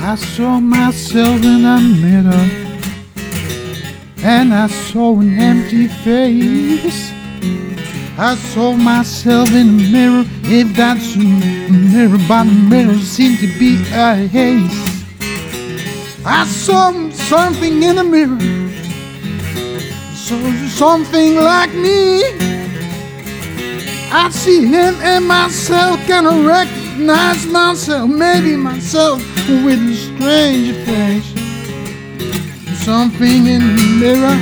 I saw myself in a mirror, and I saw an empty face. I saw myself in a mirror, if that's a mirror, but the mirror seemed to be a haze. I saw something in the mirror, so something like me. I see him and myself, can I recognize myself, maybe myself with a strange face. Something in the mirror,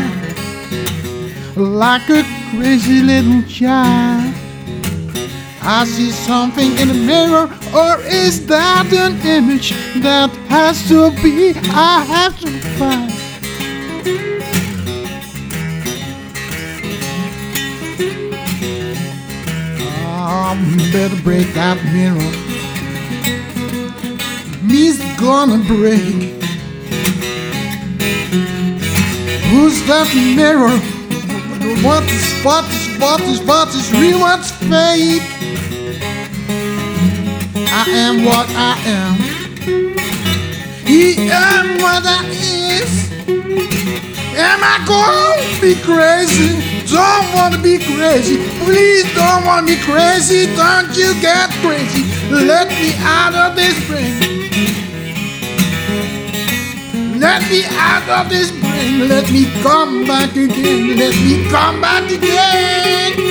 like a crazy little child. I see something in the mirror, or is that an image that has to be, I have to find. Better break that mirror. Me's gonna break. Who's that mirror? What is real, what's fake? I am what I am. He am what I is. Am I gonna be crazy? Don't wanna be crazy. Please don't wanna be crazy. Don't you get crazy. Let me out of this brain. Let me out of this brain. Let me come back again. Let me come back again.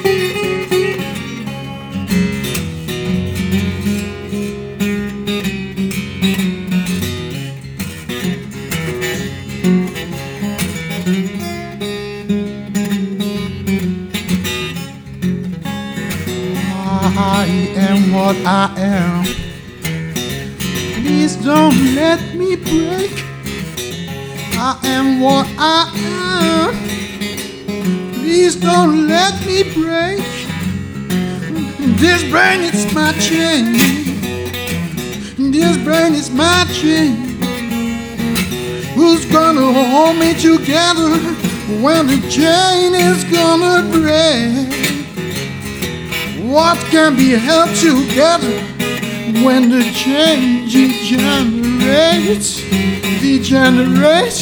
I am what I am. Please don't let me break. I am what I am. Please don't let me break. This brain is my chain. This brain is my chain. Who's gonna hold me together when the chain is gonna break? What can be held together when the change degenerates?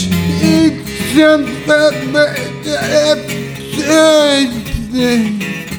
Degenerates.